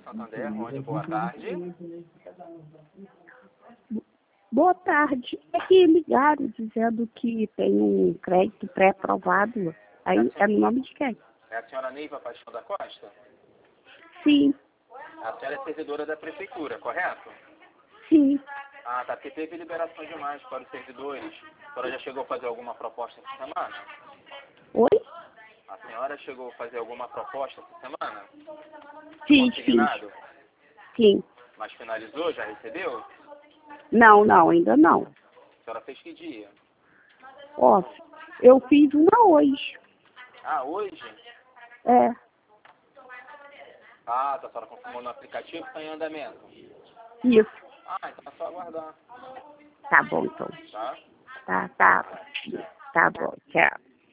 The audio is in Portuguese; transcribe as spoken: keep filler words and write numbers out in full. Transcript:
Santander, onde boa tarde. Boa tarde. É que ligaram dizendo que tem um crédito pré-aprovado. Aí é no nome de quem? É a senhora Neiva Paixão da Costa? Sim, A senhora é servidora da prefeitura, correto? sim. Ah, tá, porque teve liberação de mais para os servidores. A senhora já chegou a fazer alguma proposta essa semana? Oi? A senhora chegou a fazer alguma proposta essa semana? Fiz, fiz. Consignado? Sim. Mas finalizou? Já recebeu? Não, não, ainda não. A senhora fez que dia? Ó, eu fiz uma hoje. Ah, hoje? É, Ah, tá, a senhora confirmou no aplicativo que está em andamento. isso. Ah, então é só aguardar, Tá bom, então. tá? Tá, tá. Tá bom, tchau.